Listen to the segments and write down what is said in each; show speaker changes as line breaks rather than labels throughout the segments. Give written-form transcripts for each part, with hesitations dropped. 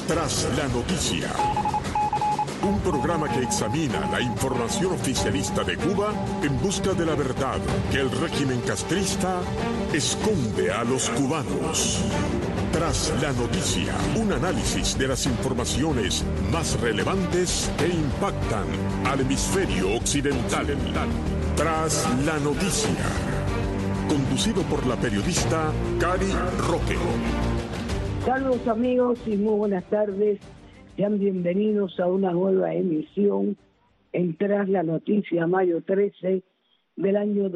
Tras la noticia. Un programa que examina la información oficialista de Cuba en busca de la verdad que el régimen castrista esconde a los cubanos. Tras la noticia, un análisis de las informaciones más relevantes que impactan al hemisferio occidental. Tras la noticia. Conducido por la periodista Cari Roque.
Saludos amigos y muy buenas tardes. Sean bienvenidos a una nueva emisión en Tras la Noticia, mayo 13 del año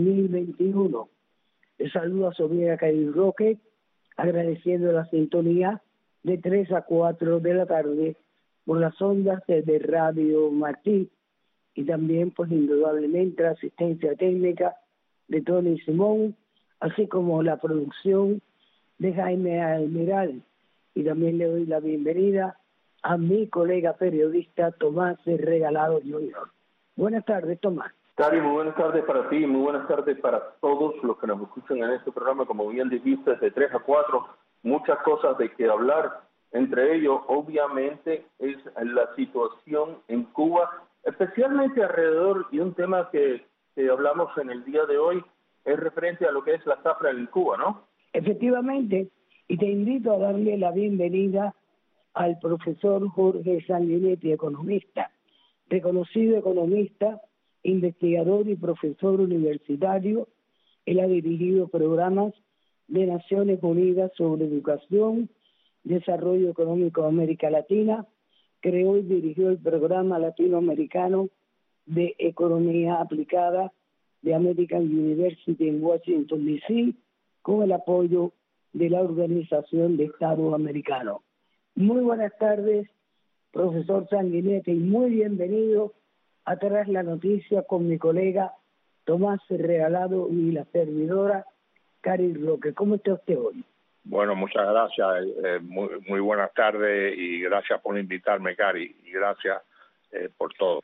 2021. Les saludo a su amiga Cari Roque, agradeciendo la sintonía de 3 a 4 de la tarde por las ondas de Radio Martí y también, pues indudablemente, la asistencia técnica de Tony Simón, así como la producción de Jaime Almiral. Y también le doy la bienvenida a mi colega periodista Tomás Regalado Jr. Buenas tardes, Tomás.
Cari, muy buenas tardes para ti, muy buenas tardes para todos los que nos escuchan en este programa. Como bien dijiste, desde 3 a 4, muchas cosas de que hablar. Entre ellos, obviamente, es la situación en Cuba, especialmente alrededor de un tema que hablamos en el día de hoy, es referente a lo que es la zafra en Cuba, ¿no?
Efectivamente, y te invito a darle la bienvenida al profesor Jorge Sanguinetti, economista, reconocido economista, investigador y profesor universitario. Él ha dirigido programas de Naciones Unidas sobre educación, desarrollo económico de América Latina, creó y dirigió el programa latinoamericano de economía aplicada de American University en Washington, D.C., con el apoyo de la Organización de Estados Americanos. Muy buenas tardes, profesor Sanguinetti, y muy bienvenido a Tras la Noticia con mi colega Tomás Regalado y la servidora Cari Roque. ¿Cómo está usted hoy?
Bueno, muchas gracias, muy buenas tardes y gracias por invitarme, Cari, y gracias por todo.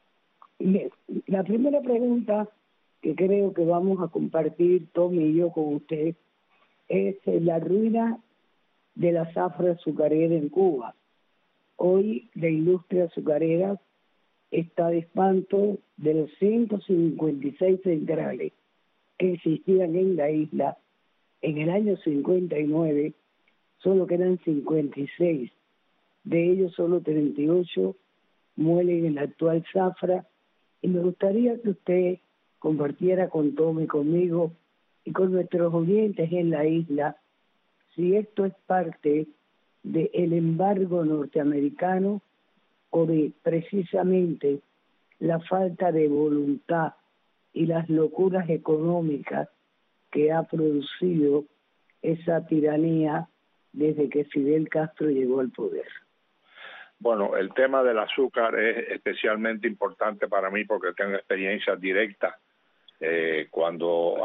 La primera pregunta que creo que vamos a compartir Tommy y yo con usted es la ruina de la zafra azucarera en Cuba. Hoy la industria azucarera está de espanto. De los 156 centrales que existían en la isla en el año 59, solo quedan 56. De ellos solo 38 muelen en la actual zafra, y me gustaría que usted compartiera con Tommy y conmigo y con nuestros oyentes en la isla si esto es parte del embargo norteamericano o de precisamente la falta de voluntad y las locuras económicas que ha producido esa tiranía desde que Fidel Castro llegó al poder.
Bueno, el tema del azúcar es especialmente importante para mí porque tengo experiencia directa. Cuando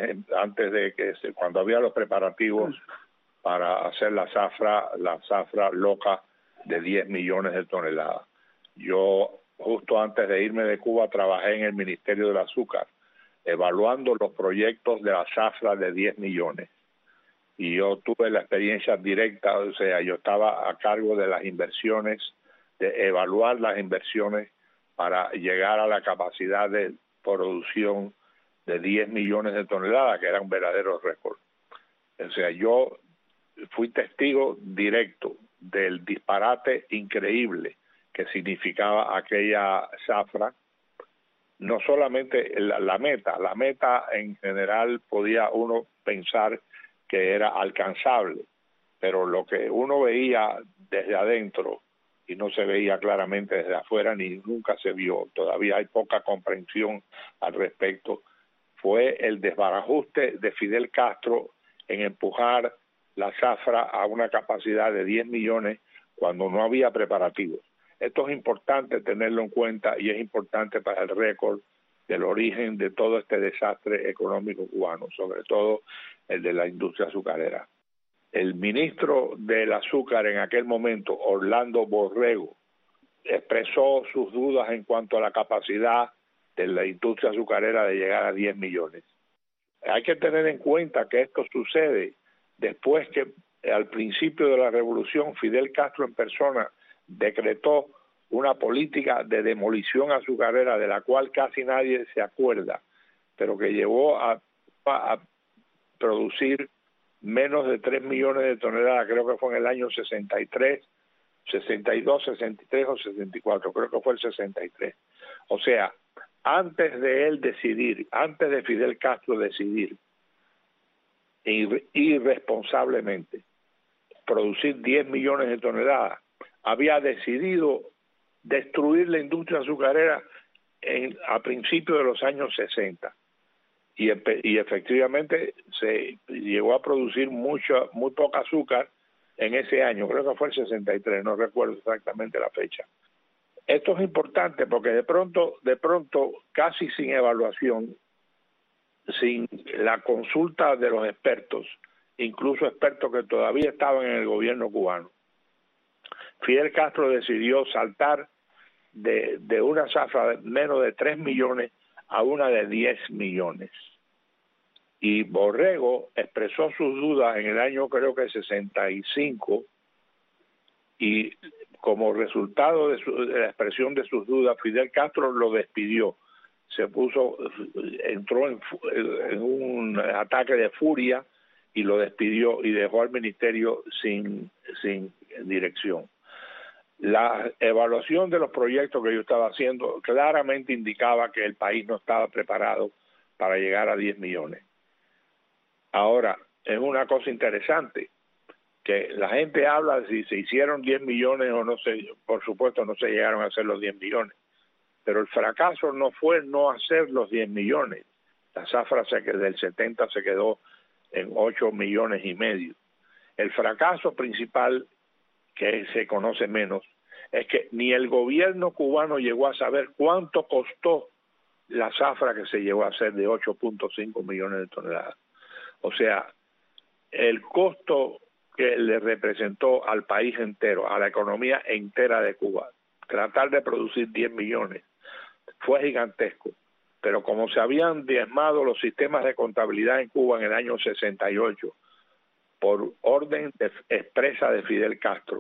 había los preparativos para hacer la zafra loca de 10 millones de toneladas. Yo, justo antes de irme de Cuba, trabajé en el Ministerio del Azúcar, evaluando los proyectos de la zafra de 10 millones. Y yo tuve la experiencia directa, o sea, yo estaba a cargo de las inversiones, de evaluar las inversiones para llegar a la capacidad de producción de 10 millones de toneladas, que era un verdadero récord. O sea, yo fui testigo directo del disparate increíble que significaba aquella zafra. No solamente la meta en general podía uno pensar que era alcanzable, pero lo que uno veía desde adentro y no se veía claramente desde afuera ni nunca se vio, todavía hay poca comprensión al respecto, fue el desbarajuste de Fidel Castro en empujar la zafra a una capacidad de 10 millones cuando no había preparativos. Esto es importante tenerlo en cuenta y es importante para el récord del origen de todo este desastre económico cubano, sobre todo el de la industria azucarera. El ministro del azúcar en aquel momento, Orlando Borrego, expresó sus dudas en cuanto a la capacidad de la industria azucarera de llegar a 10 millones. Hay que tener en cuenta que esto sucede después que al principio de la revolución, Fidel Castro en persona decretó una política de demolición azucarera de la cual casi nadie se acuerda, pero que llevó a producir menos de 3 millones de toneladas, creo que fue en el año 63, 62, 63 o 64, creo que fue el 63. O sea, antes de él decidir, antes de Fidel Castro decidir irresponsablemente producir 10 millones de toneladas, había decidido destruir la industria azucarera a principios de los años 60. Y efectivamente se llegó a producir muy poca azúcar en ese año, creo que fue el 63, no recuerdo exactamente la fecha. Esto es importante porque de pronto, casi sin evaluación, sin la consulta de los expertos, incluso expertos que todavía estaban en el gobierno cubano, Fidel Castro decidió saltar de una zafra de menos de 3 millones a una de 10 millones. Y Borrego expresó sus dudas en el año creo que 65, y como resultado de la expresión de sus dudas, Fidel Castro lo despidió. Entró en un ataque de furia y lo despidió y dejó al ministerio sin dirección. La evaluación de los proyectos que yo estaba haciendo claramente indicaba que el país no estaba preparado para llegar a 10 millones. Ahora, es una cosa interesante que la gente habla de si se hicieron 10 millones o no se, por supuesto no se llegaron a hacer los 10 millones, pero el fracaso no fue no hacer los 10 millones. La zafra del 70 se quedó en 8 millones y medio. El fracaso principal, que se conoce menos, es que ni el gobierno cubano llegó a saber cuánto costó la zafra que se llegó a hacer de 8.5 millones de toneladas. O sea, el costo que le representó al país entero, a la economía entera de Cuba, tratar de producir 10 millones, fue gigantesco. Pero como se habían diezmado los sistemas de contabilidad en Cuba en el año 68, por orden expresa de Fidel Castro,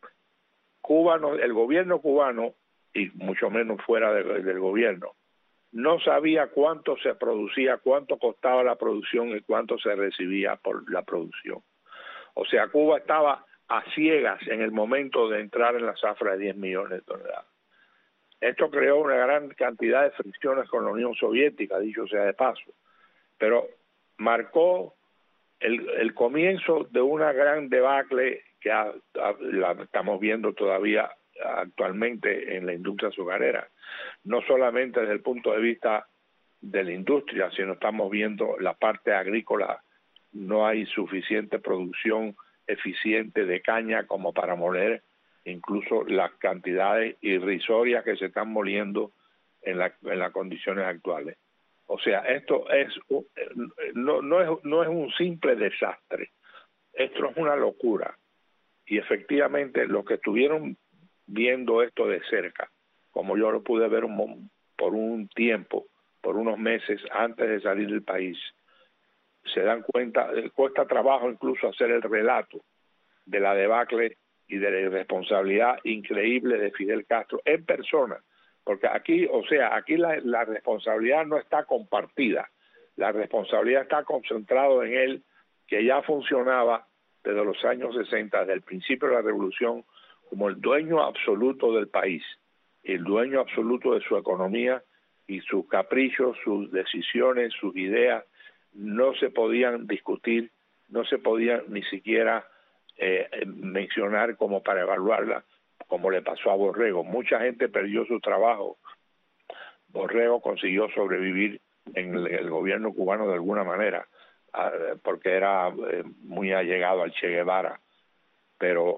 el gobierno cubano, y mucho menos fuera del gobierno, no sabía cuánto se producía, cuánto costaba la producción y cuánto se recibía por la producción. O sea, Cuba estaba a ciegas en el momento de entrar en la zafra de 10 millones de toneladas. Esto creó una gran cantidad de fricciones con la Unión Soviética, dicho sea de paso, pero marcó el comienzo de una gran debacle que la estamos viendo todavía actualmente en la industria azucarera, no solamente desde el punto de vista de la industria, sino estamos viendo la parte agrícola. No hay suficiente producción eficiente de caña como para moler incluso las cantidades irrisorias que se están moliendo en las condiciones actuales. O sea, esto no es un simple desastre, esto es una locura. Y efectivamente los que estuvieron viendo esto de cerca, como yo lo pude ver por un tiempo, por unos meses antes de salir del país, se dan cuenta, cuesta trabajo incluso hacer el relato de la debacle y de la irresponsabilidad increíble de Fidel Castro en persona, porque aquí la responsabilidad no está compartida, la responsabilidad está concentrada en él, que ya funcionaba desde los años 60, desde el principio de la revolución, como el dueño absoluto del país, el dueño absoluto de su economía, y sus caprichos, sus decisiones, sus ideas no se podían discutir, no se podían ni siquiera mencionar como para evaluarla, como le pasó a Borrego. Mucha gente perdió su trabajo. Borrego consiguió sobrevivir en el gobierno cubano de alguna manera, porque era muy allegado al Che Guevara, pero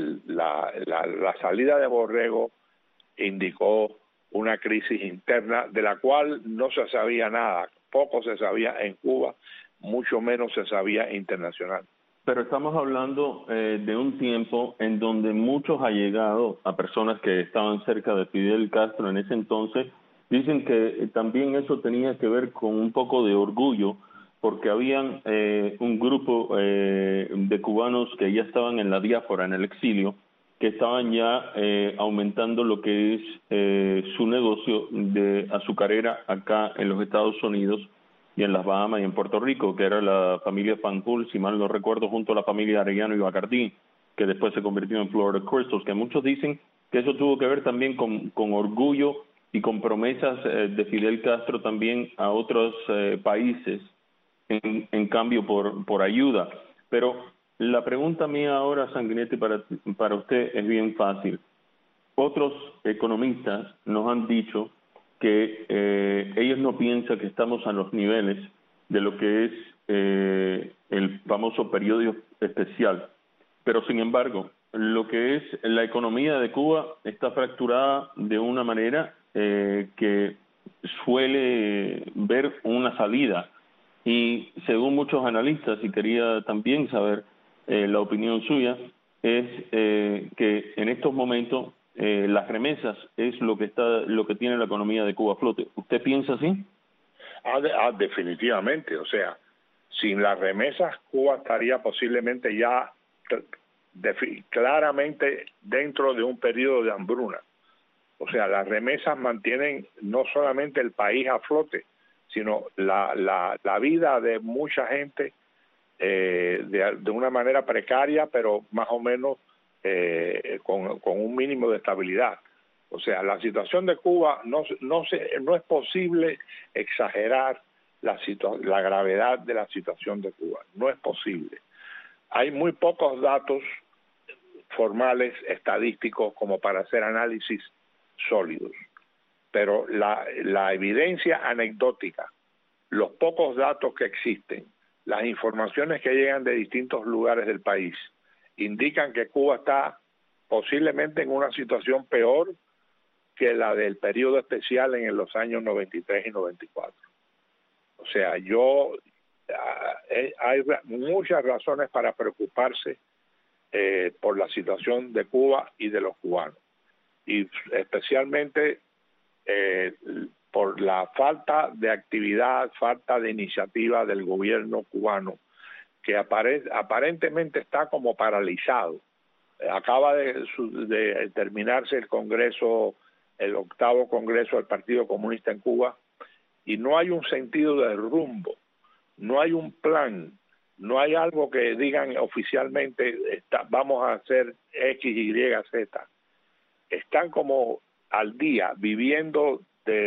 la salida de Borrego indicó una crisis interna de la cual no se sabía nada, poco se sabía en Cuba, mucho menos se sabía internacional.
Pero estamos hablando de un tiempo en donde muchos allegados a personas que estaban cerca de Fidel Castro en ese entonces dicen que también eso tenía que ver con un poco de orgullo porque habían un grupo de cubanos que ya estaban en la diáspora, en el exilio, que estaban ya aumentando lo que es su negocio de azucarera acá en los Estados Unidos y en las Bahamas y en Puerto Rico, que era la familia Fanjul, si mal no recuerdo, junto a la familia Arellano y Bacardí, que después se convirtió en Florida Crystals, que muchos dicen que eso tuvo que ver también con orgullo y con promesas de Fidel Castro también a otros países en cambio por ayuda. Pero la pregunta mía ahora, Sanguinetti, para usted es bien fácil. Otros economistas nos han dicho que ellos no piensan que estamos a los niveles de lo que es el famoso periodo especial. Pero sin embargo, lo que es la economía de Cuba está fracturada de una manera que suele ver una salida. Y según muchos analistas, y quería también saber la opinión suya, es que en estos momentos las remesas es lo que tiene la economía de Cuba a flote. ¿Usted piensa así?
Definitivamente. O sea, sin las remesas, Cuba estaría posiblemente ya claramente dentro de un periodo de hambruna. O sea, las remesas mantienen no solamente el país a flote, sino la vida de mucha gente de una manera precaria, pero más o menos con un mínimo de estabilidad. O sea, la situación de Cuba no es posible exagerar la gravedad de la situación de Cuba. No es posible. Hay muy pocos datos formales, estadísticos, como para hacer análisis sólidos. Pero la evidencia anecdótica, los pocos datos que existen, las informaciones que llegan de distintos lugares del país, indican que Cuba está posiblemente en una situación peor que la del periodo especial en los años 93 y 94. O sea, hay muchas razones para preocuparse por la situación de Cuba y de los cubanos, y especialmente por la falta de actividad, falta de iniciativa del gobierno cubano, que aparentemente está como paralizado. Acaba de terminarse el Congreso, el 8º Congreso del Partido Comunista en Cuba, y no hay un sentido de rumbo, no hay un plan, no hay algo que digan oficialmente vamos a hacer X, Y, Z. Están como al día, viviendo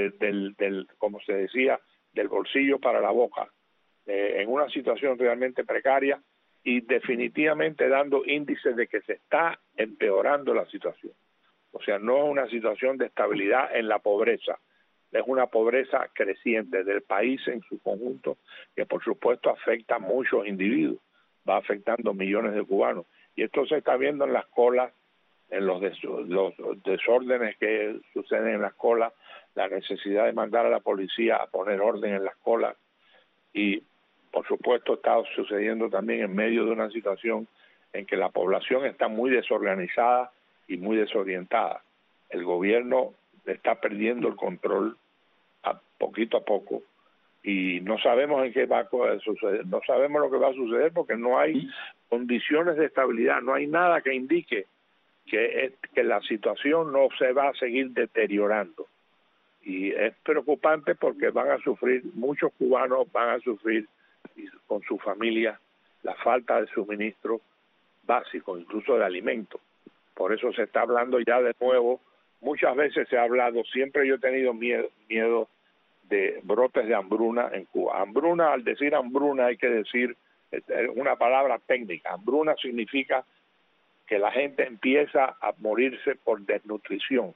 como se decía, del bolsillo para la boca, en una situación realmente precaria y definitivamente dando índices de que se está empeorando la situación. O sea, no es una situación de estabilidad en la pobreza, es una pobreza creciente del país en su conjunto, que por supuesto afecta a muchos individuos, va afectando millones de cubanos. Y esto se está viendo en las colas, en los desórdenes que suceden en las colas, la necesidad de mandar a la policía a poner orden en las colas, y por supuesto está sucediendo también en medio de una situación en que la población está muy desorganizada y muy desorientada. El gobierno está perdiendo el control poquito a poco, y no sabemos en qué va a suceder, no sabemos lo que va a suceder porque no hay condiciones de estabilidad, no hay nada que indique que la situación no se va a seguir deteriorando. Y es preocupante porque van a sufrir, muchos cubanos van a sufrir con su familia la falta de suministro básico, incluso de alimentos. Por eso se está hablando ya de nuevo, muchas veces se ha hablado, siempre yo he tenido miedo de brotes de hambruna en Cuba. Hambruna, al decir hambruna hay que decir una palabra técnica. Hambruna significa que la gente empieza a morirse por desnutrición.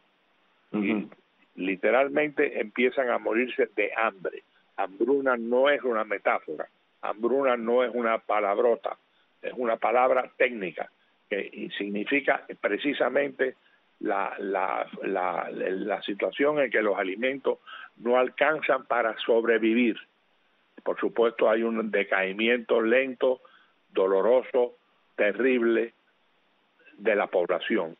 Y literalmente empiezan a morirse de hambre. Hambruna no es una metáfora, hambruna no es una palabrota, es una palabra técnica que significa precisamente la situación en que los alimentos no alcanzan para sobrevivir. Por supuesto hay un decaimiento lento, doloroso, terrible de la población.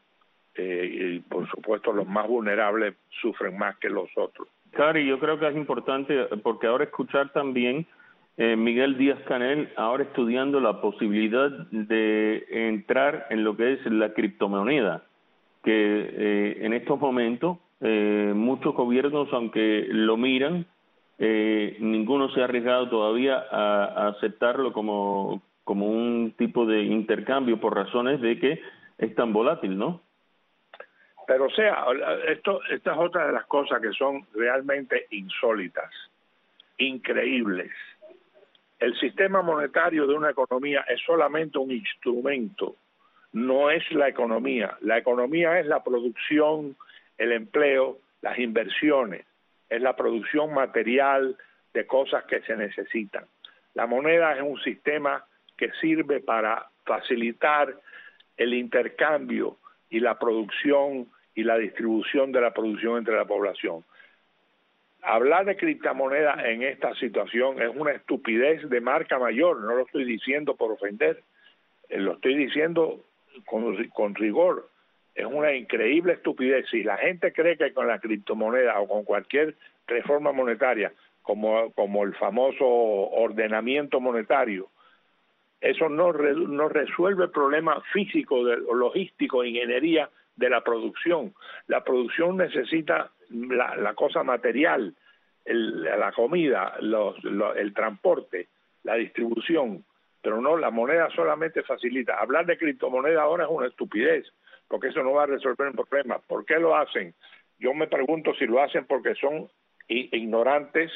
Y por supuesto los más vulnerables sufren más que los otros.
Cari, yo creo que es importante porque ahora escuchar también Miguel Díaz-Canel ahora estudiando la posibilidad de entrar en lo que es la criptomoneda, que en estos momentos muchos gobiernos, aunque lo miran, ninguno se ha arriesgado todavía a aceptarlo como un tipo de intercambio por razones de que es tan volátil, ¿no?
Pero o sea, esta es otra de las cosas que son realmente insólitas, increíbles. El sistema monetario de una economía es solamente un instrumento, no es la economía. La economía es la producción, el empleo, las inversiones, es la producción material de cosas que se necesitan. La moneda es un sistema que sirve para facilitar el intercambio y la producción y la distribución de la producción entre la población. Hablar de criptomoneda en esta situación es una estupidez de marca mayor, no lo estoy diciendo por ofender, lo estoy diciendo con rigor. Es una increíble estupidez. Si la gente cree que con la criptomoneda o con cualquier reforma monetaria, como el famoso ordenamiento monetario, eso no resuelve el problema físico, logístico, ingeniería de la producción. La producción necesita la cosa material, la comida, el transporte, la distribución, pero no, la moneda solamente facilita. Hablar de criptomoneda ahora es una estupidez, porque eso no va a resolver el problema. ¿Por qué lo hacen? Yo me pregunto si lo hacen porque son ignorantes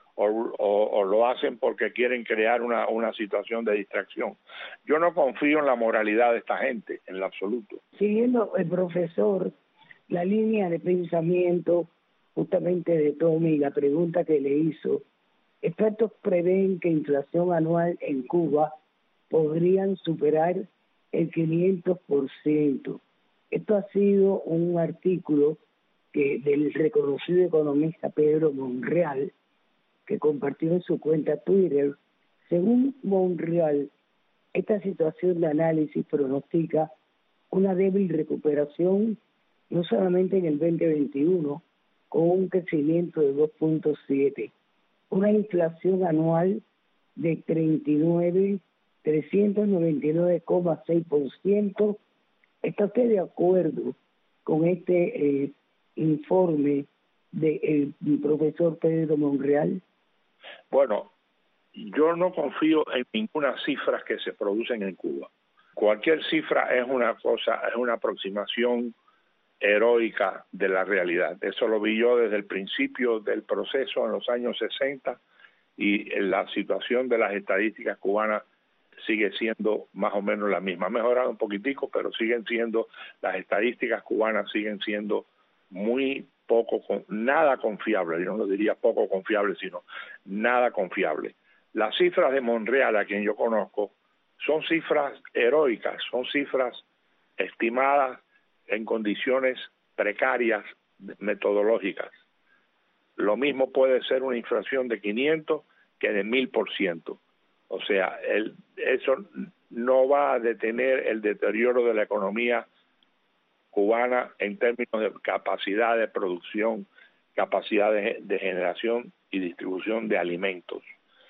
o lo hacen porque quieren crear una situación de distracción. Yo no confío en la moralidad de esta gente, en lo absoluto.
Siguiendo el profesor, la línea de pensamiento justamente de Tommy, la pregunta que le hizo, expertos prevén que inflación anual en Cuba podrían superar el 500%. Esto ha sido un artículo del reconocido economista Pedro Monreal, que compartió en su cuenta Twitter. Según Monreal, esta situación de análisis pronostica una débil recuperación no solamente en el 2021, con un crecimiento de 2.7%, una inflación anual de 399,6%. ¿Está usted de acuerdo con este informe del profesor Pedro Monreal?
Bueno, yo no confío en ninguna cifra que se producen en Cuba. Cualquier cifra es una aproximación heroica de la realidad. Eso lo vi yo desde el principio del proceso en los años 60 y la situación de las estadísticas cubanas sigue siendo más o menos la misma. Ha mejorado un poquitico, pero las estadísticas cubanas siguen siendo nada confiable. Yo no diría poco confiable, sino nada confiable. Las cifras de Monreal, a quien yo conozco, son cifras heroicas, son cifras estimadas en condiciones precarias metodológicas. Lo mismo puede ser una inflación de 500 que de 1000%. O sea, eso no va a detener el deterioro de la economía cubana en términos de capacidad de producción, capacidad de generación y distribución de alimentos.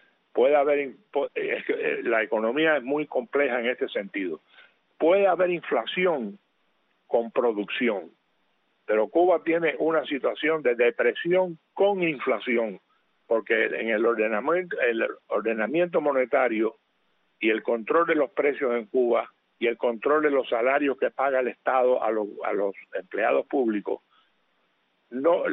La economía es muy compleja en este sentido. Puede haber inflación con producción, pero Cuba tiene una situación de depresión con inflación, porque en el ordenamiento monetario y el control de los precios en Cuba y el control de los salarios que paga el Estado a los empleados públicos, los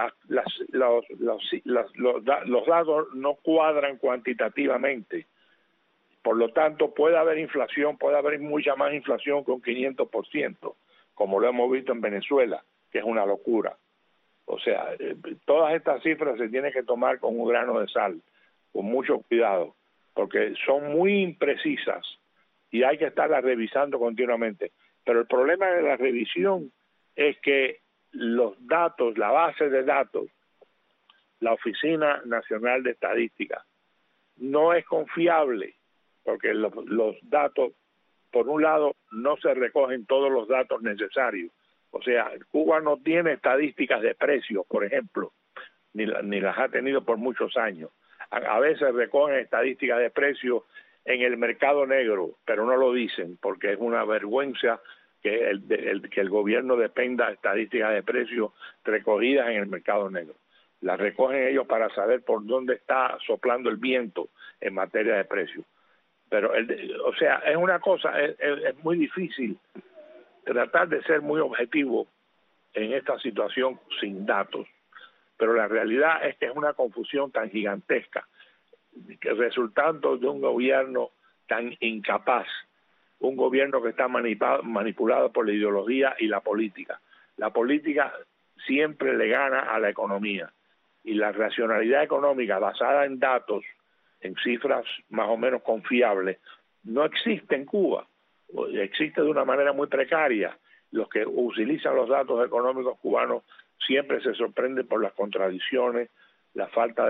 datos no cuadran cuantitativamente. Por lo tanto, puede haber inflación, puede haber mucha más inflación que un 500%, como lo hemos visto en Venezuela, que es una locura. O sea, todas estas cifras se tienen que tomar con un grano de sal, con mucho cuidado, porque son muy imprecisas y hay que estarlas revisando continuamente. Pero el problema de la revisión es que los datos, la base de datos, la Oficina Nacional de Estadística, no es confiable, porque los datos, por un lado, no se recogen todos los datos necesarios. O sea, Cuba no tiene estadísticas de precios, por ejemplo, ni las ha tenido por muchos años. A veces recogen estadísticas de precios en el mercado negro, pero no lo dicen porque es una vergüenza que el gobierno dependa de estadísticas de precios recogidas en el mercado negro. Las recogen ellos para saber por dónde está soplando el viento en materia de precios. Pero, o sea, es una cosa, es muy difícil tratar de ser muy objetivo en esta situación sin datos. Pero la realidad es que es una confusión tan gigantesca, que resultando de un gobierno tan incapaz, un gobierno que está manipulado por la ideología y la política. La política siempre le gana a la economía, y la racionalidad económica basada en datos, en cifras más o menos confiables, no existe en Cuba, existe de una manera muy precaria. Los que utilizan los datos económicos cubanos siempre se sorprenden por las contradicciones, la falta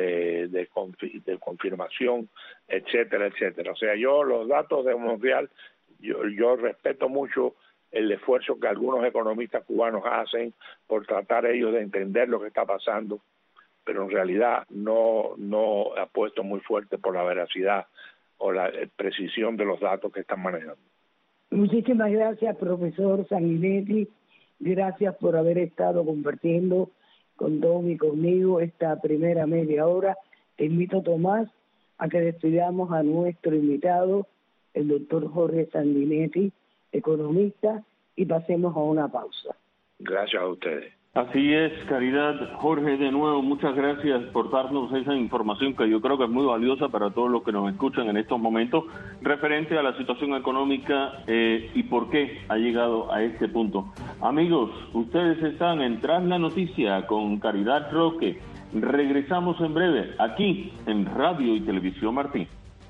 de confirmación, etcétera, etcétera. O sea, yo los datos de Montreal, yo respeto mucho el esfuerzo que algunos economistas cubanos hacen por tratar ellos de entender lo que está pasando, pero en realidad no apuesto muy fuerte por la veracidad o la precisión de los datos que están manejando.
Muchísimas gracias, profesor Sanguinetti. Gracias por haber estado compartiendo con Tom y conmigo esta primera media hora. Te invito, Tomás, a que despidamos a nuestro invitado, el doctor Jorge Sanguinetti, economista, y pasemos a una pausa.
Gracias a ustedes.
Así es, Caridad. Jorge, de nuevo, muchas gracias por darnos esa información que yo creo que es muy valiosa para todos los que nos escuchan en estos momentos, referente a la situación económica y por qué ha llegado a este punto. Amigos, ustedes están en Tras la Noticia con Caridad Roque. Regresamos en breve, aquí en Radio y Televisión Martí.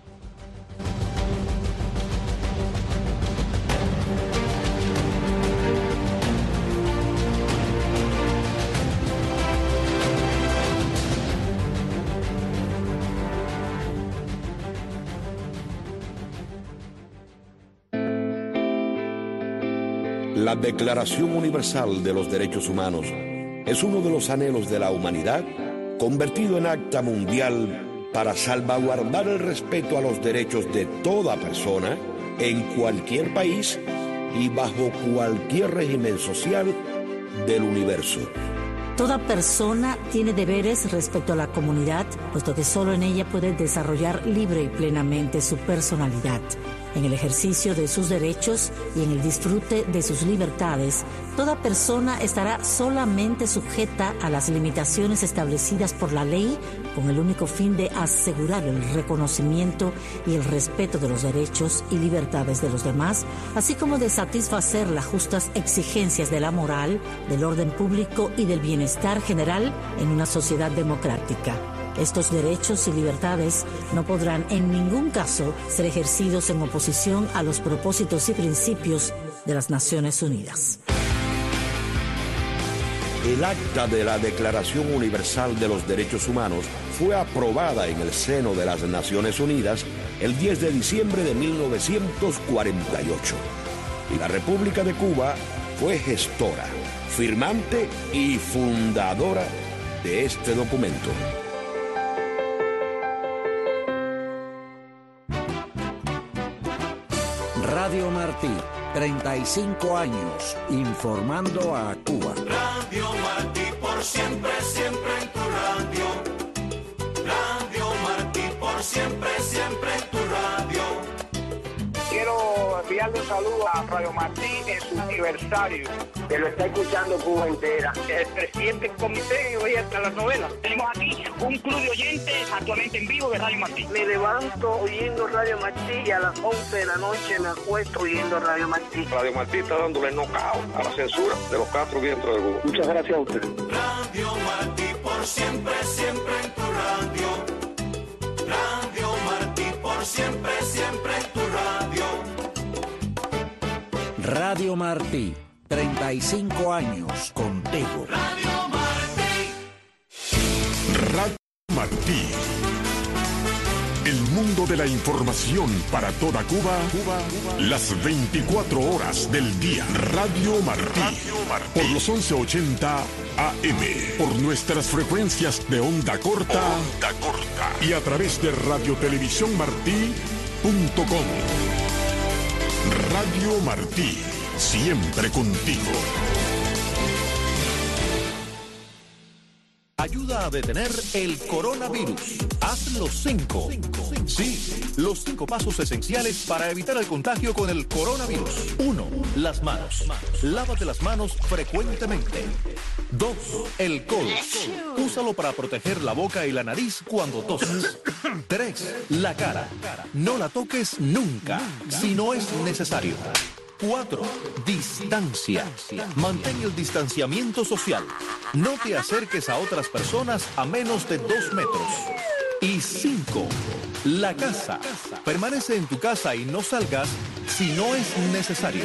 La Declaración Universal de los Derechos Humanos es uno de los anhelos de la humanidad convertido en acta mundial para salvaguardar el respeto a los derechos de toda persona en cualquier país y bajo cualquier régimen social del universo.
Toda persona tiene deberes respecto a la comunidad, puesto que solo en ella puede desarrollar libre y plenamente su personalidad. En el ejercicio de sus derechos y en el disfrute de sus libertades, toda persona estará solamente sujeta a las limitaciones establecidas por la ley, con el único fin de asegurar el reconocimiento y el respeto de los derechos y libertades de los demás, así como de satisfacer las justas exigencias de la moral, del orden público y del bienestar general en una sociedad democrática. Estos derechos y libertades no podrán en ningún caso ser ejercidos en oposición a los propósitos y principios de las Naciones Unidas.
El acta de la Declaración Universal de los Derechos Humanos fue aprobada en el seno de las Naciones Unidas el 10 de diciembre de 1948. Y la República de Cuba fue gestora, firmante y fundadora de este documento.
Radio Martí, 35 años, informando a Cuba.
Radio Martí, por siempre, siempre en tu radio. Radio Martí, por siempre, siempre en tu radio.
Quiero enviarle un saludo a Radio Martí en su aniversario, que lo está escuchando Cuba entera. El presidente del comité hoy hasta las novelas. Tenemos aquí un club de oyentes actualmente en vivo de Radio Martí.
Me levanto oyendo Radio Martí y a las 11 de la noche me acuesto oyendo Radio Martí.
Radio Martí está dándole knockout a la censura de los Castro dentro de Cuba.
Muchas gracias a usted.
Radio Martí, por siempre, siempre en tu radio. Radio Martí, por siempre, siempre en tu radio.
Radio Martí, 35 años contigo.
Radio Martí.
Radio Martí. El mundo de la información para toda Cuba, las 24 horas del día. Radio Martí. Por los 1180 AM por nuestras frecuencias de onda corta y a través de radiotelevisiónmartí.com. Radio Martí, siempre contigo.
Ayuda a detener el coronavirus. Haz los 5. Sí, los 5 pasos esenciales para evitar el contagio con el coronavirus. 1. Las manos. Lávate las manos frecuentemente. 2. El codo. Úsalo para proteger la boca y la nariz cuando tosas. 3. La cara. No la toques nunca, si no es necesario. 4. Distancia. Mantén el distanciamiento social. No te acerques a otras personas a menos de 2 metros. Y 5. La casa. Permanece en tu casa y no salgas si no es necesario.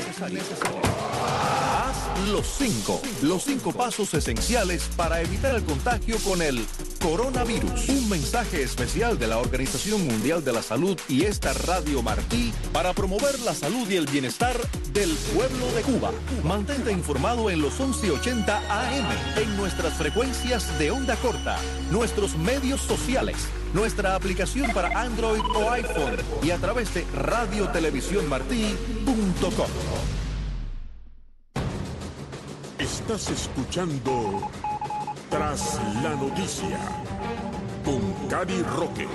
Haz los 5 pasos esenciales para evitar el contagio con el coronavirus. Un mensaje especial de la Organización Mundial de la Salud y esta Radio Martí para promover la salud y el bienestar del pueblo de Cuba. Mantente informado en los 1180 AM, en nuestras frecuencias de onda corta, nuestros medios sociales, nuestra aplicación para Android o iPhone y a través de radiotelevisiónmartí.com.
Estás escuchando Tras la Noticia con Cari Roque.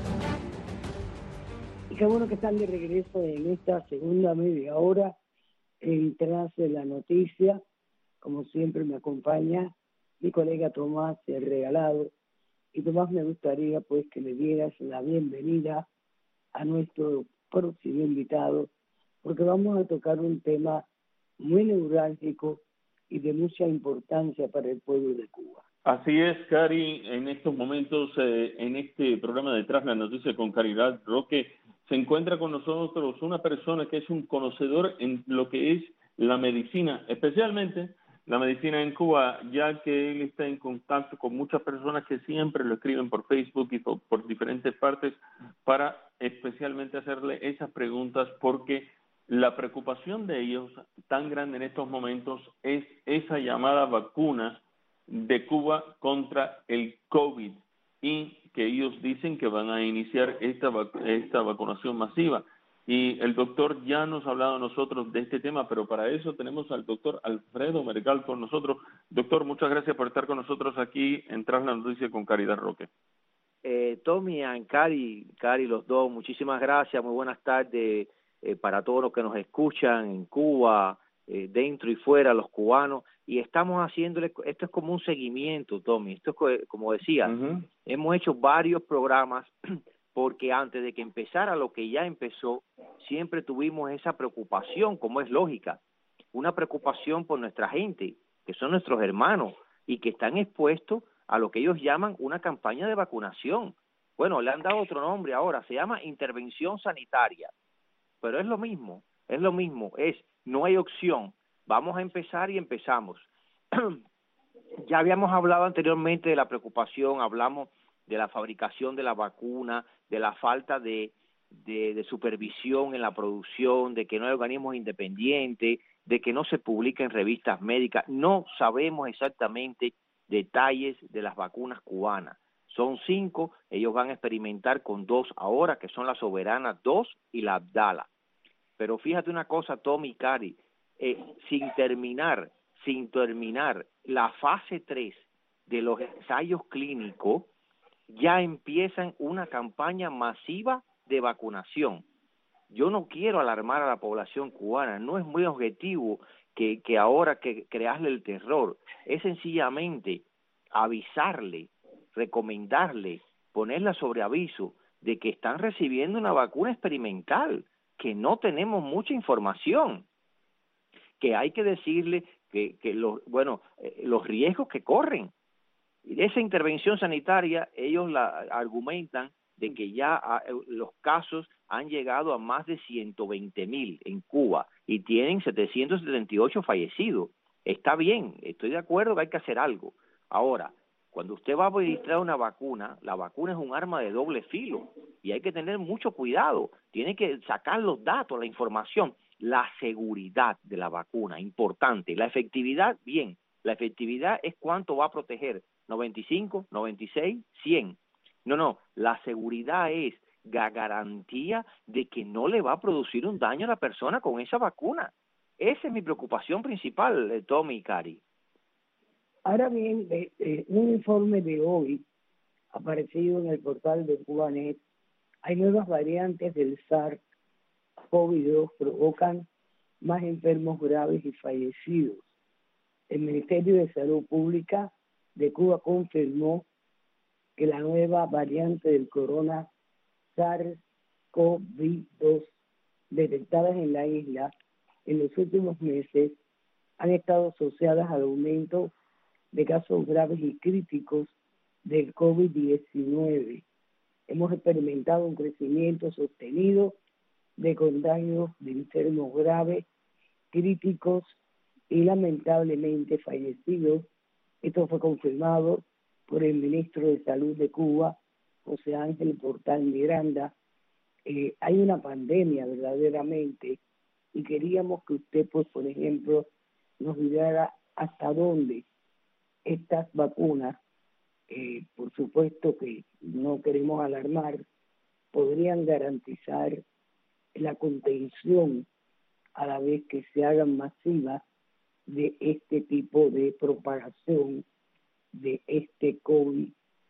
Y qué bueno que están de regreso en esta segunda media hora en Tras de la Noticia. Como siempre me acompaña mi colega Tomás el Regalado. Y Tomás, me gustaría pues que le dieras la bienvenida a nuestro próximo invitado, porque vamos a tocar un tema muy neurálgico y de mucha importancia para el pueblo de Cuba.
Así es, Cari. En estos momentos, en este programa de Tras la Noticia con Caridad Roque, se encuentra con nosotros una persona que es un conocedor en lo que es la medicina, especialmente la medicina en Cuba, ya que él está en contacto con muchas personas que siempre lo escriben por Facebook y por diferentes partes para especialmente hacerle esas preguntas, porque la preocupación de ellos tan grande en estos momentos es esa llamada vacuna de Cuba contra el COVID, y que ellos dicen que van a iniciar esta vacunación masiva. Y el doctor ya nos ha hablado a nosotros de este tema, pero para eso tenemos al doctor Alfredo Mercal con nosotros. Doctor, muchas gracias por estar con nosotros aquí en Tras la Noticia con Caridad Roque.
Tommy y Cari, los dos, muchísimas gracias, muy buenas tardes para todos los que nos escuchan en Cuba, dentro y fuera, los cubanos, y estamos haciéndole, esto es como un seguimiento, Tommy, esto es como decía, hemos hecho varios programas, porque antes de que empezara lo que ya empezó, siempre tuvimos esa preocupación, como es lógica, una preocupación por nuestra gente, que son nuestros hermanos, y que están expuestos a lo que ellos llaman una campaña de vacunación. Bueno, le han dado otro nombre ahora, se llama intervención sanitaria, pero es lo mismo, no hay opción, vamos a empezar y empezamos. Ya habíamos hablado anteriormente de la preocupación, hablamos de la fabricación de la vacuna, de la falta de supervisión en la producción, de que no hay organismos independientes, de que no se publica en revistas médicas. No sabemos exactamente detalles de las vacunas cubanas. Son 5, ellos van a experimentar con 2 ahora, que son la Soberana 2 y la Abdala. Pero fíjate una cosa, Tommy y Cari, sin terminar la fase 3 de los ensayos clínicos, ya empiezan una campaña masiva de vacunación. Yo no quiero alarmar a la población cubana, no es muy objetivo que ahora que crearle el terror, es sencillamente avisarle, recomendarle, ponerla sobre aviso de que están recibiendo una vacuna experimental, que no tenemos mucha información, que hay que decirle que los riesgos que corren. Esa intervención sanitaria, ellos la argumentan de que ya los casos han llegado a más de 120,000 en Cuba y tienen 778 fallecidos. Está bien, estoy de acuerdo que hay que hacer algo. Ahora, cuando usted va a administrar una vacuna, la vacuna es un arma de doble filo y hay que tener mucho cuidado. Tiene que sacar los datos, la información, la seguridad de la vacuna, importante. La efectividad, bien, La efectividad es cuánto va a proteger, 95, 96, 100. No, la seguridad es la garantía de que no le va a producir un daño a la persona con esa vacuna. Esa es mi preocupación principal, Tommy y Cari.
Ahora bien, un informe de hoy aparecido en el portal de Cubanet, hay nuevas variantes del SARS-CoV-2 provocan más enfermos graves y fallecidos. El Ministerio de Salud Pública de Cuba confirmó que la nueva variante del corona SARS-CoV-2 detectadas en la isla en los últimos meses han estado asociadas al aumento de casos graves y críticos del COVID-19. Hemos experimentado un crecimiento sostenido de contagios de enfermos graves, críticos y lamentablemente fallecidos. Esto fue confirmado por el ministro de Salud de Cuba, José Ángel Portal Miranda. Hay una pandemia verdaderamente y queríamos que usted, pues, por ejemplo, nos diera hasta dónde estas vacunas, por supuesto que no queremos alarmar, podrían garantizar la contención a la vez que se hagan masivas de este tipo de propagación de este COVID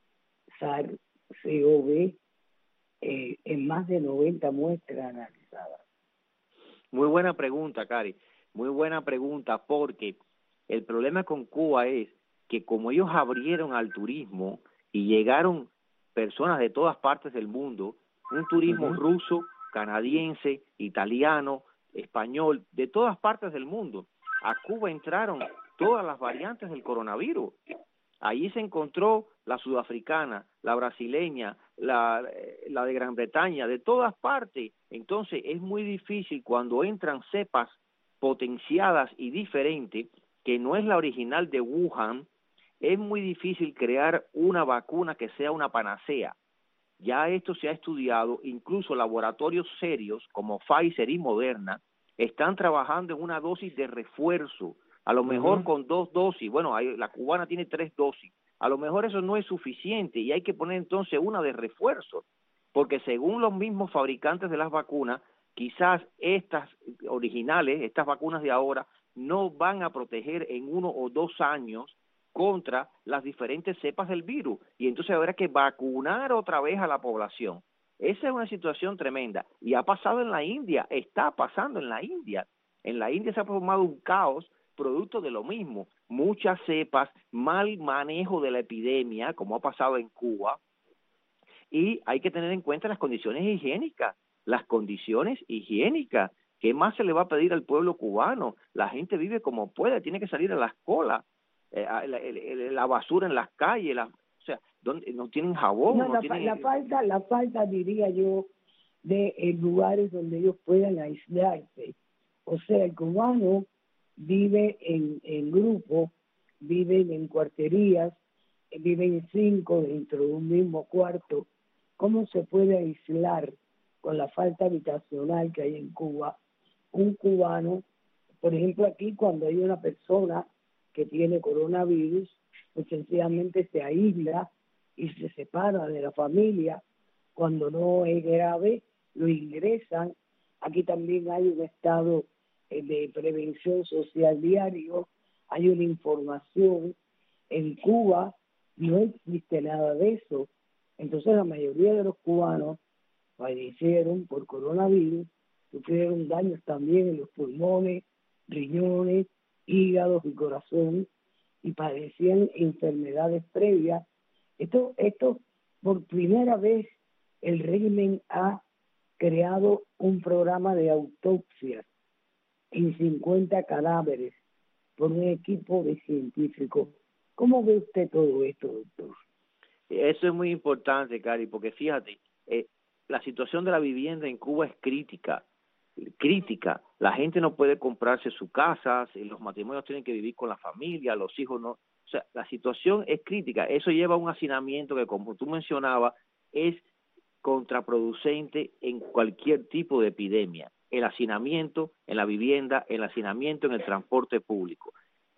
SARS-CoV en más de 90 muestras analizadas.
Muy buena pregunta, Cari. Muy buena pregunta, porque el problema con Cuba es que como ellos abrieron al turismo y llegaron personas de todas partes del mundo, un turismo ruso, canadiense, italiano, español, de todas partes del mundo, a Cuba entraron todas las variantes del coronavirus. Allí se encontró la sudafricana, la brasileña, la de Gran Bretaña, de todas partes. Entonces es muy difícil cuando entran cepas potenciadas y diferentes, que no es la original de Wuhan, es muy difícil crear una vacuna que sea una panacea. Ya esto se ha estudiado, incluso laboratorios serios como Pfizer y Moderna están trabajando en una dosis de refuerzo, a lo mejor con 2 dosis, bueno, la cubana tiene 3 dosis, a lo mejor eso no es suficiente y hay que poner entonces una de refuerzo, porque según los mismos fabricantes de las vacunas, quizás estas originales, estas vacunas de ahora, no van a proteger en 1 o 2 años contra las diferentes cepas del virus, y entonces habrá que vacunar otra vez a la población. Esa es una situación tremenda, y ha pasado en la India, está pasando en la India. En la India se ha formado un caos producto de lo mismo, muchas cepas, mal manejo de la epidemia, como ha pasado en Cuba, y hay que tener en cuenta las condiciones higiénicas, ¿Qué más se le va a pedir al pueblo cubano? La gente vive como puede, tiene que salir a las colas, la basura en las calles, o sea, donde no tienen jabón.
La falta, diría yo, de lugares donde ellos puedan aislarse. O sea, el cubano vive en grupo, viven en cuarterías, viven 5 dentro de un mismo cuarto. ¿Cómo se puede aislar con la falta habitacional que hay en Cuba un cubano? Por ejemplo, aquí cuando hay una persona que tiene coronavirus, pues sencillamente se aísla y se separa de la familia. Cuando no es grave, lo ingresan. Aquí también hay un estado de prevención social diario, hay una información. En Cuba no existe nada de eso. Entonces la mayoría de los cubanos fallecieron por coronavirus, sufrieron daños también en los pulmones, riñones, hígados y corazón, y padecían enfermedades previas. Esto por primera vez el régimen ha creado un programa de autopsias en 50 cadáveres por un equipo de científicos. ¿Cómo ve usted todo esto, doctor?
Eso es muy importante, Cari, porque fíjate, la situación de la vivienda en Cuba es crítica. La gente no puede comprarse su casa, los matrimonios tienen que vivir con la familia, los hijos no. O sea, la situación es crítica. Eso lleva a un hacinamiento que, como tú mencionabas, es contraproducente en cualquier tipo de epidemia. El hacinamiento en la vivienda, el hacinamiento en el transporte público.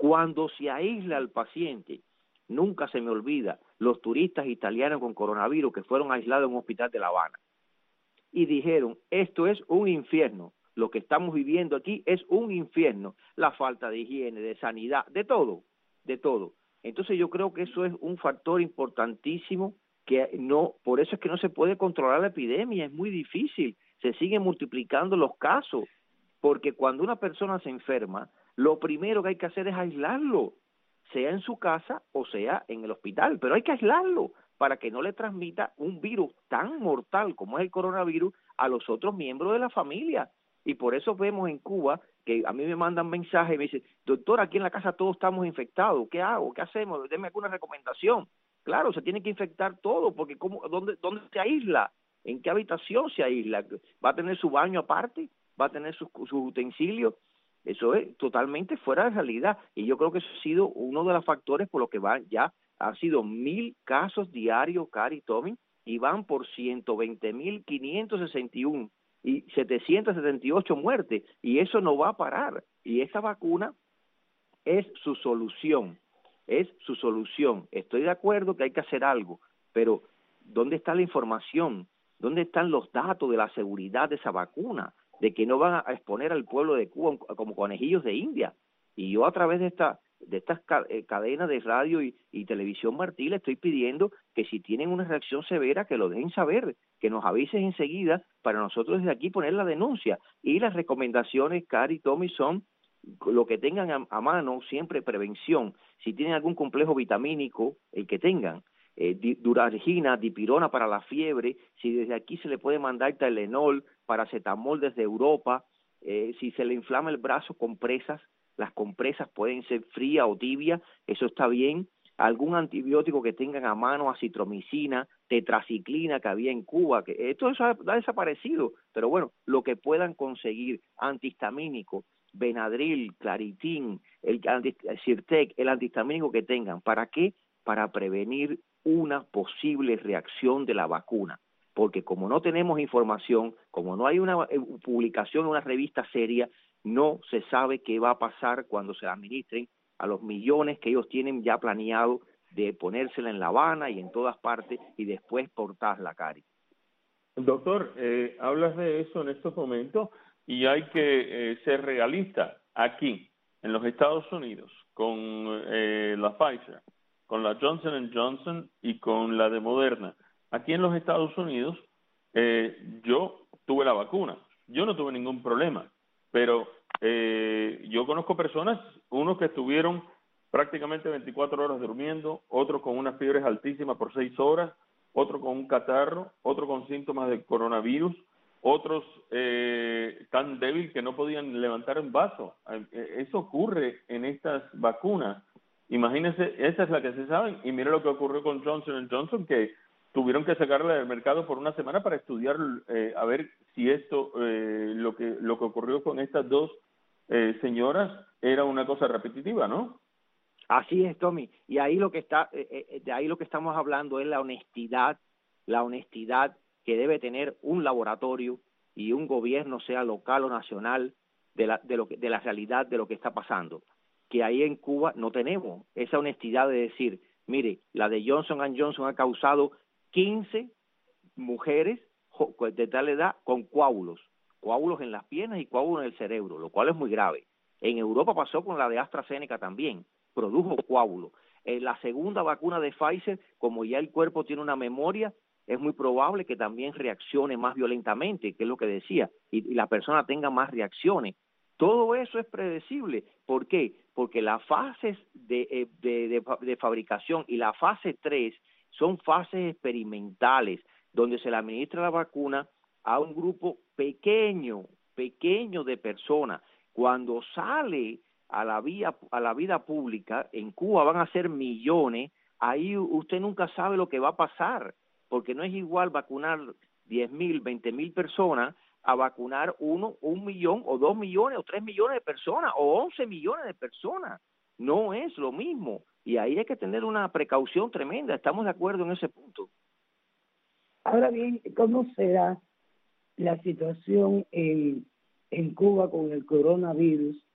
Cuando se aísla al paciente, nunca se me olvida los turistas italianos con coronavirus que fueron aislados en un hospital de La Habana y dijeron, esto es un infierno, lo que estamos viviendo aquí es un infierno, la falta de higiene, de sanidad, de todo. Entonces yo creo que eso es un factor importantísimo que no, por eso es que no se puede controlar la epidemia, es muy difícil, se siguen multiplicando los casos, porque cuando una persona se enferma, lo primero que hay que hacer es aislarlo, sea en su casa o sea en el hospital, pero hay que aislarlo para que no le transmita un virus tan mortal como es el coronavirus a los otros miembros de la familia. Y por eso vemos en Cuba que a mí me mandan mensajes y me dicen, doctor, aquí en la casa todos estamos infectados, ¿qué hago? ¿Qué hacemos? Deme alguna recomendación. Claro, se tiene que infectar todo, porque ¿dónde se aísla? ¿En qué habitación se aísla? ¿Va a tener su baño aparte? ¿Va a tener sus utensilios? Eso es totalmente fuera de realidad. Y yo creo que eso ha sido uno de los factores por los que han sido 1,000 casos diarios, Cari y Tommy, y van por 120,561 y 778 muertes, y eso no va a parar. Y esta vacuna es su solución. Estoy de acuerdo que hay que hacer algo, pero ¿dónde está la información? ¿Dónde están los datos de la seguridad de esa vacuna? De que no van a exponer al pueblo de Cuba como conejillos de India. Y yo a través de estas cadenas de radio y televisión Martí le estoy pidiendo que si tienen una reacción severa que lo dejen saber, que nos avisen enseguida para nosotros desde aquí poner la denuncia. Y las recomendaciones, Cari y Tommy, son lo que tengan a mano, siempre prevención. Si tienen algún complejo vitamínico, el que tengan, duralgina, dipirona para la fiebre, si desde aquí se le puede mandar Tylenol, paracetamol desde Europa, si se le inflama el brazo, compresas, las compresas pueden ser frías o tibias, eso está bien. Algún antibiótico que tengan a mano, acitromicina, tetraciclina que había en Cuba, que todo eso ha desaparecido, pero bueno, lo que puedan conseguir, antihistamínico, Benadryl, Claritin, el Sirtec, el antihistamínico que tengan. ¿Para qué? Para prevenir una posible reacción de la vacuna, porque como no tenemos información, como no hay una publicación en una revista seria, no se sabe qué va a pasar cuando se la administren a los millones que ellos tienen ya planeado de ponérsela en La Habana y en todas partes y después portarla, Cari.
Doctor, hablas de eso en estos momentos y hay que ser realista. Aquí, en los Estados Unidos, con la Pfizer, con la Johnson & Johnson y con la de Moderna. Aquí en los Estados Unidos, yo tuve la vacuna. Yo no tuve ningún problema, pero yo conozco personas, unos que estuvieron prácticamente 24 horas durmiendo, otros con unas fiebres altísimas por 6 horas, otro con un catarro, otro con síntomas de coronavirus, otros tan débil que no podían levantar un vaso. Eso ocurre en estas vacunas. Imagínense, esa es la que se sabe, y mire lo que ocurrió con Johnson & Johnson, que tuvieron que sacarla del mercado por una semana para estudiar a ver si esto, lo que ocurrió con estas dos señoras era una cosa repetitiva, ¿no?
Así es, Tommy, y ahí lo que está, de ahí lo que estamos hablando es la honestidad que debe tener un laboratorio y un gobierno, sea local o nacional, de la realidad de lo que está pasando, que ahí en Cuba no tenemos esa honestidad de decir, mire, la de Johnson & Johnson ha causado 15 mujeres de tal edad con coágulos en las piernas y coágulos en el cerebro, lo cual es muy grave. En Europa pasó con la de AstraZeneca también, produjo coágulos. La segunda vacuna de Pfizer, como ya el cuerpo tiene una memoria, es muy probable que también reaccione más violentamente, que es lo que decía, y la persona tenga más reacciones. Todo eso es predecible. ¿Por qué? Porque las fases de fabricación y la fase 3 son fases experimentales, donde se le administra la vacuna a un grupo pequeño de personas. Cuando sale a la vida pública, en Cuba van a ser millones, ahí usted nunca sabe lo que va a pasar, porque no es igual vacunar 10,000, 20,000 personas a vacunar 1 millón o 2 millones o 3 millones de personas o 11 millones de personas. No es lo mismo, y ahí hay que tener una precaución tremenda. Estamos de acuerdo en ese punto.
Ahora bien, ¿cómo será la situación en Cuba con el coronavirus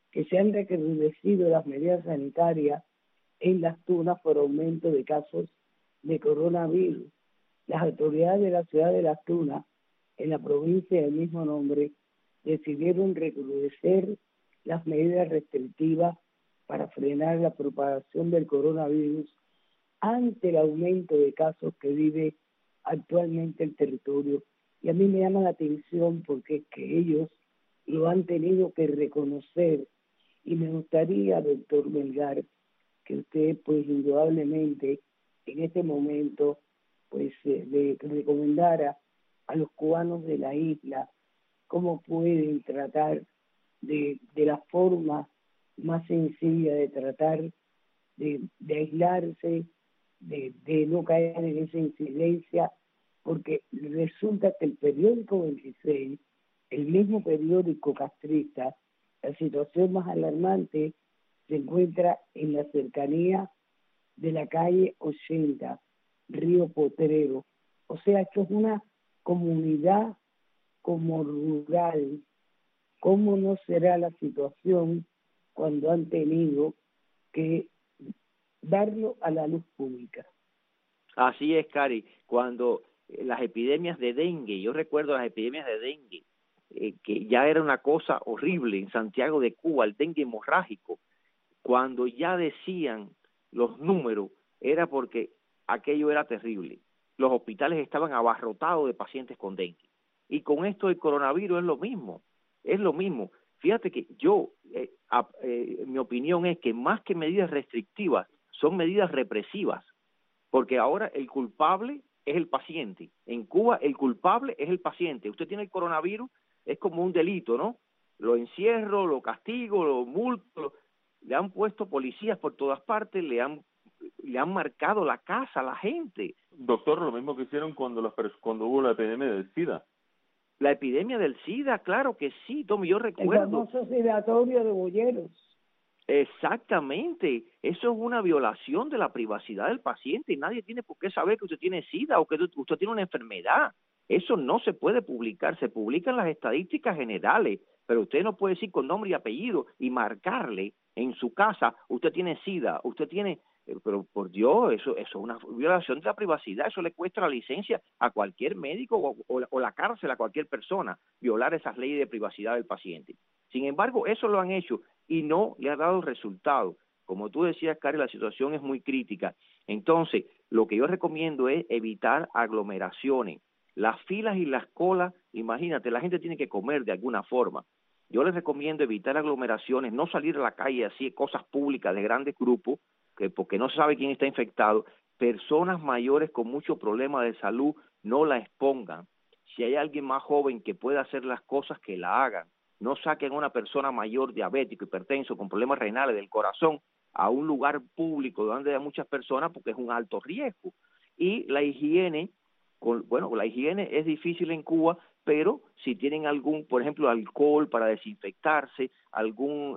que se han recrudecido las medidas sanitarias en Las Tunas por aumento de casos de coronavirus. Las autoridades de la ciudad de Las Tunas, en la provincia del mismo nombre, decidieron recrudecer las medidas restrictivas para frenar la propagación del coronavirus ante el aumento de casos que vive actualmente el territorio. Y a mí me llama la atención porque es que ellos lo han tenido que reconocer, y me gustaría, doctor Melgar, que usted pues indudablemente en este momento pues le recomendara a los cubanos de la isla cómo pueden tratar de la forma más sencilla de tratar de aislarse, de no caer en esa incidencia, porque resulta que el periódico 26, el mismo periódico castrista, la situación más alarmante se encuentra en la cercanía de la calle 80, Río Potrero. O sea, esto es una comunidad como rural. ¿Cómo no será la situación cuando han tenido que darlo a la luz pública?
Así es, Cari. Cuando las epidemias de dengue, yo recuerdo las epidemias de dengue, que ya era una cosa horrible en Santiago de Cuba, el dengue hemorrágico, cuando ya decían los números, era porque aquello era terrible. Los hospitales estaban abarrotados de pacientes con dengue. Y con esto del coronavirus es lo mismo. Fíjate que yo, mi opinión es que más que medidas restrictivas, son medidas represivas, porque ahora el culpable es el paciente. En Cuba el culpable es el paciente. Usted tiene el coronavirus, es como un delito, ¿no? Lo encierro, lo castigo, lo multo, le han puesto policías por todas partes, le han marcado la casa a la gente.
Doctor, lo mismo que hicieron cuando hubo la epidemia del SIDA.
La epidemia del SIDA, claro que sí, Tommy, yo recuerdo.
El famoso sidatorio de Boyeros.
Exactamente, eso es una violación de la privacidad del paciente y nadie tiene por qué saber que usted tiene SIDA o que usted tiene una enfermedad. Eso no se puede publicar, se publican las estadísticas generales, pero usted no puede decir con nombre y apellido y marcarle en su casa, usted tiene SIDA, usted tiene... Pero por Dios, eso es una violación de la privacidad, eso le cuesta la licencia a cualquier médico o la cárcel a cualquier persona, violar esas leyes de privacidad del paciente. Sin embargo, eso lo han hecho y no le ha dado resultado. Como tú decías, Cari, la situación es muy crítica. Entonces, lo que yo recomiendo es evitar aglomeraciones. Las filas y las colas, imagínate, la gente tiene que comer de alguna forma. Yo les recomiendo evitar aglomeraciones, no salir a la calle así, cosas públicas de grandes grupos, porque no se sabe quién está infectado. Personas mayores con muchos problemas de salud, no la expongan. Si hay alguien más joven que pueda hacer las cosas, que la hagan. No saquen a una persona mayor, diabético, hipertenso, con problemas renales del corazón, a un lugar público donde hay muchas personas, porque es un alto riesgo. Y la higiene, la higiene es difícil en Cuba, pero si tienen algún, por ejemplo, alcohol para desinfectarse, algún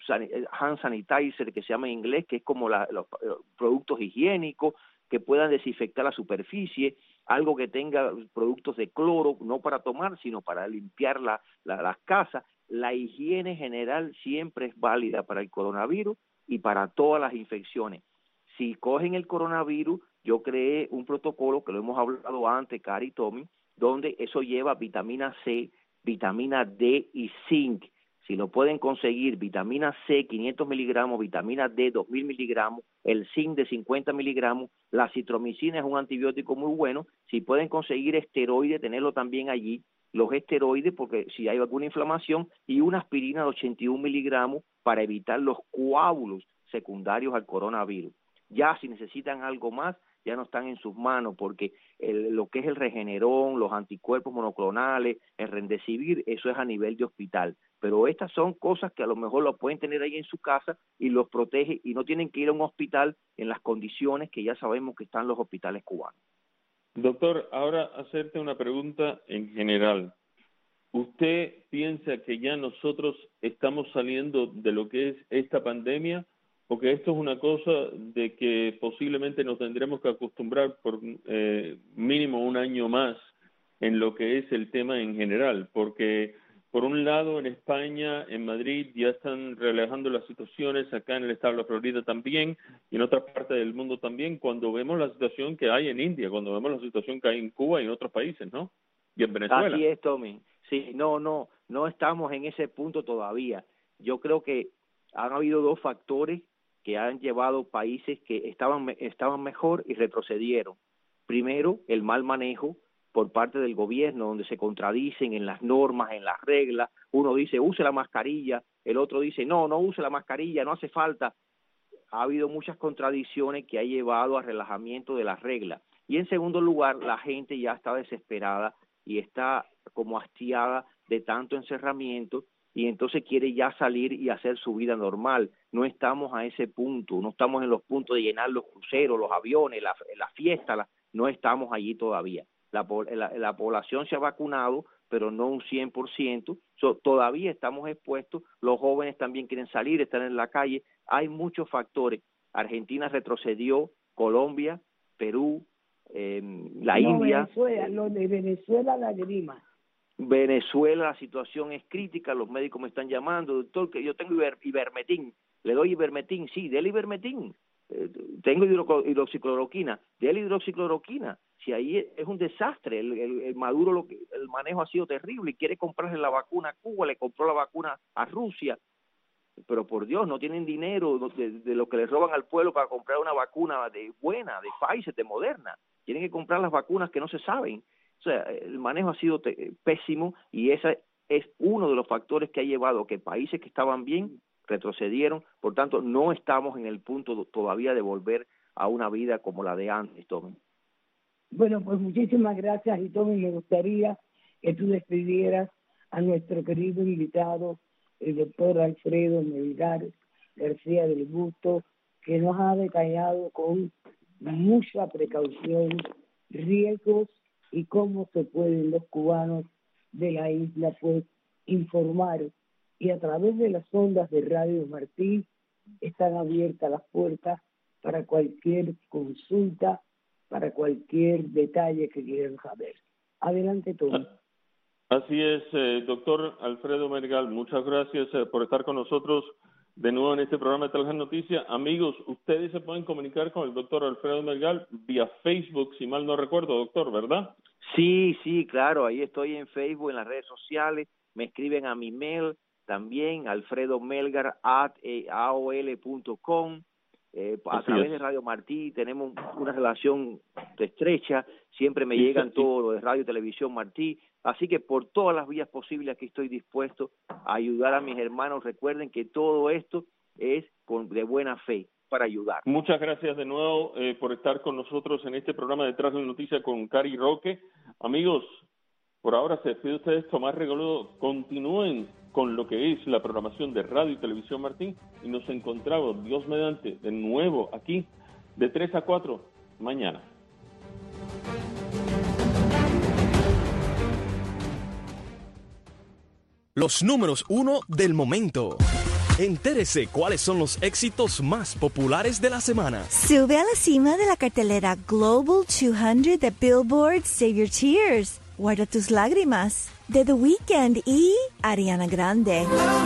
hand sanitizer que se llama en inglés, que es como los productos higiénicos que puedan desinfectar la superficie, algo que tenga productos de cloro, no para tomar, sino para limpiar las casas. La higiene general siempre es válida para el coronavirus y para todas las infecciones. Si cogen el coronavirus, yo creé un protocolo que lo hemos hablado antes, Cari y Tommy, donde eso lleva vitamina C, vitamina D y zinc. Si lo pueden conseguir, vitamina C 500 miligramos, vitamina D 2000 miligramos, el zinc de 50 miligramos, la citromicina es un antibiótico muy bueno. Si pueden conseguir esteroides, tenerlo también allí, los esteroides, porque si hay alguna inflamación, y una aspirina de 81 miligramos para evitar los coágulos secundarios al coronavirus. Ya si necesitan algo más, ya no están en sus manos, porque lo que es el Regeneron, los anticuerpos monoclonales, el Remdesivir, eso es a nivel de hospital. Pero estas son cosas que a lo mejor lo pueden tener ahí en su casa y los protege y no tienen que ir a un hospital en las condiciones que ya sabemos que están los hospitales cubanos.
Doctor, ahora hacerte una pregunta en general. ¿Usted piensa que ya nosotros estamos saliendo de lo que es esta pandemia? Porque esto es una cosa de que posiblemente nos tendremos que acostumbrar por mínimo un año más en lo que es el tema en general, porque Por un lado, en España, en Madrid, ya están relajando las situaciones, acá en el estado de la Florida también, y en otras partes del mundo también, cuando vemos la situación que hay en India, cuando vemos la situación que hay en Cuba y en otros países, ¿no? Y en Venezuela.
Así es, Tommy. Sí, no estamos en ese punto todavía. Yo creo que han habido dos factores que han llevado países que estaban mejor y retrocedieron. Primero, el mal manejo por parte del gobierno, donde se contradicen en las normas, en las reglas. Uno dice, use la mascarilla, el otro dice, no use la mascarilla, no hace falta. Ha habido muchas contradicciones que ha llevado al relajamiento de las reglas. Y en segundo lugar, la gente ya está desesperada y está como hastiada de tanto encerramiento y entonces quiere ya salir y hacer su vida normal. No estamos a ese punto, no estamos en los puntos de llenar los cruceros, los aviones, la fiesta, no estamos allí todavía. La población se ha vacunado, pero no un 100%. Todavía estamos expuestos. Los jóvenes también quieren salir, están en la calle. Hay muchos factores. Argentina retrocedió, Colombia, Perú, India.
Venezuela, lo de Venezuela, la grima.
Venezuela, la situación es crítica. Los médicos me están llamando, doctor, que yo tengo ivermectin. ¿Le doy ivermectin? Sí, dele ivermectin. Tengo hidroxicloroquina, dele hidroxicloroquina. Si ahí es un desastre, el Maduro, el manejo ha sido terrible y quiere comprarle la vacuna a Cuba, le compró la vacuna a Rusia, pero por Dios, no tienen dinero de lo que le roban al pueblo para comprar una vacuna buena, de Pfizer, de Moderna. Tienen que comprar las vacunas que no se saben. O sea, el manejo ha sido pésimo y ese es uno de los factores que ha llevado a que países que estaban bien retrocedieron. Por tanto, no estamos en el punto todavía de volver a una vida como la de antes, Tommy.
Bueno, pues muchísimas gracias, y Tommy, me gustaría que tú despidieras a nuestro querido invitado, el doctor Alfredo Melgar García del Busto, que nos ha detallado con mucha precaución riesgos y cómo se pueden los cubanos de la isla pues informar, y a través de las ondas de Radio Martí están abiertas las puertas para cualquier consulta, para cualquier detalle que quieran saber. Adelante, Tommy.
Así es, doctor Alfredo Melgar, muchas gracias por estar con nosotros de nuevo en este programa de Televisión Noticias. Amigos, ustedes se pueden comunicar con el doctor Alfredo Melgar vía Facebook, si mal no recuerdo, doctor, ¿verdad?
Sí, claro, ahí estoy en Facebook, en las redes sociales, me escriben a mi mail también, alfredomelgar@aol.com. A través de Radio Martí tenemos una relación estrecha, siempre me llegan todo lo de Radio y Televisión Martí, así que por todas las vías posibles aquí estoy dispuesto a ayudar a mis hermanos. Recuerden que todo esto es de buena fe, para ayudar.
Muchas gracias de nuevo por estar con nosotros en este programa Detrás de Noticias con Cari Roque. Amigos, por ahora se despide ustedes Tomás Regalado. Continúen con lo que es la programación de Radio y Televisión Martín y nos encontramos, Dios mediante, de nuevo aquí de 3 a 4 mañana.
Los números 1 del momento. Entérese cuáles son los éxitos más populares de la semana.
Sube a la cima de la cartelera Global 200 de Billboard, Save Your Tears, Guarda tus lágrimas, de The Weeknd y Ariana Grande.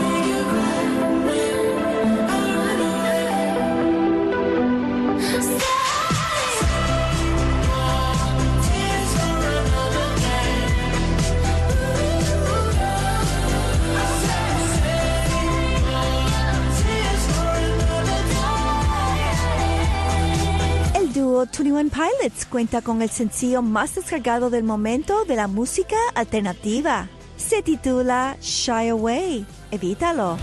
El dúo 21 Pilots cuenta con el sencillo más descargado del momento de la música alternativa. Se titula Shy Away. Evítalo.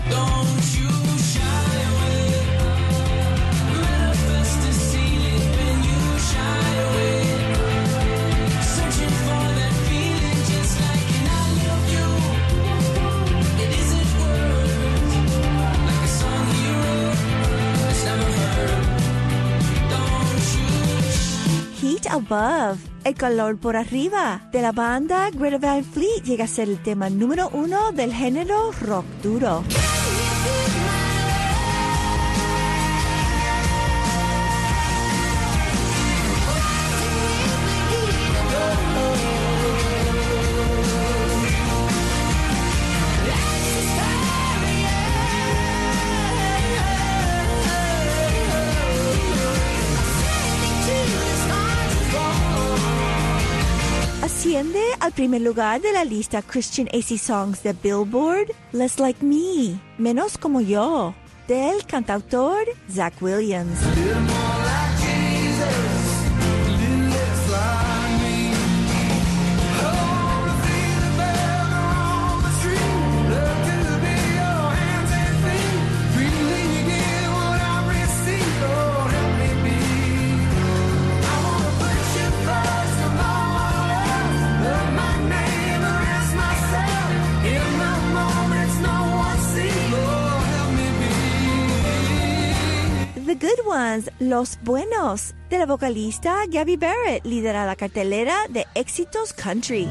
Heat Above, el calor por arriba, de la banda Greta Van Fleet, llega a ser el tema número 1 del género rock duro. primer lugar de la lista Christian AC Songs de Billboard, Less Like Me, Menos Como Yo, del cantautor Zach Williams. The Good Ones, Los Buenos, de la vocalista Gabby Barrett, lidera la cartelera de éxitos country.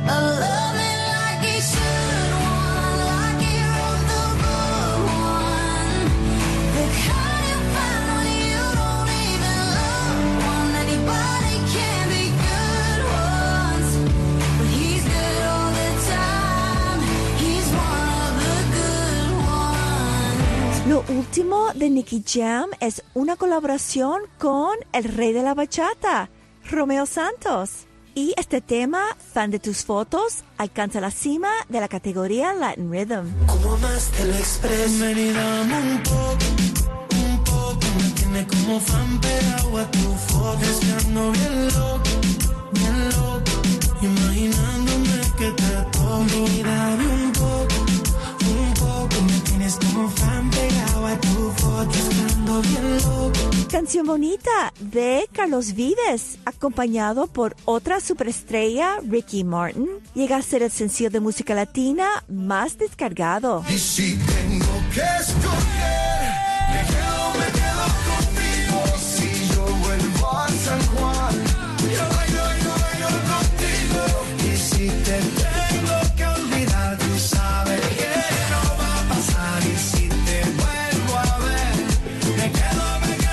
Lo último de Nicky Jam es una colaboración con el rey de la bachata, Romeo Santos. Y este tema, Fan de tus fotos, alcanza la cima de la categoría Latin Rhythm.
Como más te lo expreso, ven y dame un poco, me tiene como fan pegado a tu foto. Es que ando bien loco, imaginándome que te toco. Ven y dame un poco, me tienes como fan pegado a tu foto. Es que ando bien loco.
Canción bonita de Carlos Vives, acompañado por otra superestrella, Ricky Martin, llega a ser el sencillo de música latina más descargado.
Y si tengo que escoger, me quedo contigo. Si yo vuelvo a San Juan, yo bailo contigo. Y si te tengo que olvidar, tú sabes que no va a pasar. Y si te vuelvo a ver, me quedo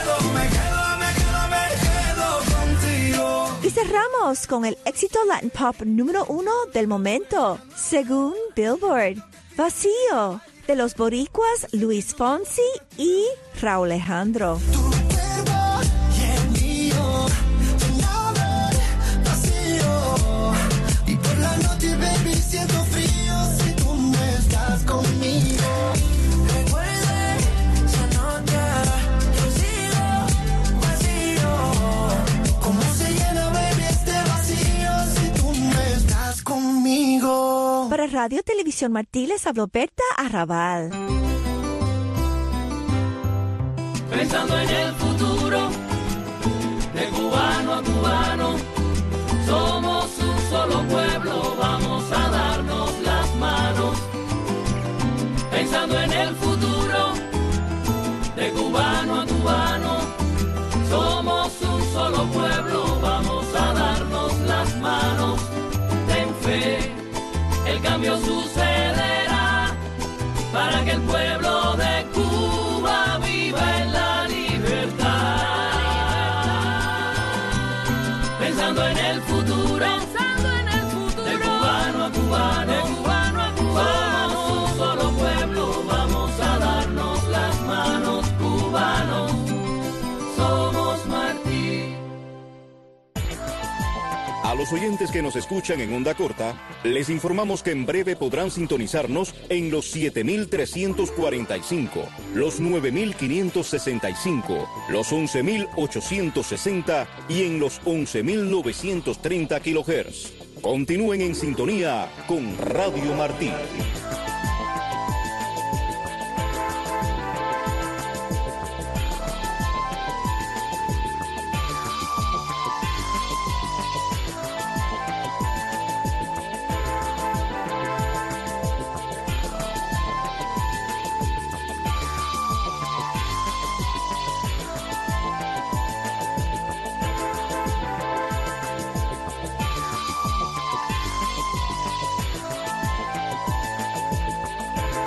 contigo.
Y cerramos con el éxito Latin Pop número 1 del momento, según Billboard, Vacío, de los boricuas Luis Fonsi y Raúl Alejandro.
Y por la noche, baby, siento frío si tú no estás conmigo. Recuerde esa nota, yo sigo vacío. ¿Cómo se llena, baby, este vacío si tú no estás conmigo?
Para Radio Televisión Martí les habló Berta Arrabal.
Pensando en el futuro, de cubano a cubano, somos un solo pueblo, vamos a darnos las manos. Pensando en el futuro, de cubano a cubano, somos un solo pueblo, vamos a darnos las manos. Ten fe, el cambio sucederá, para que el pueblo de Cuba viva en la libertad. Pensando en el futuro, de cubano a cubano, somos un solo pueblo, vamos a darnos las manos, cubanos, somos Martí.
A los oyentes que nos escuchan en onda corta, les informamos que en breve podrán sintonizarnos en los 7.345, los 9.565, los 11.860 y en los 11.930 kHz. Continúen en sintonía con Radio Martí.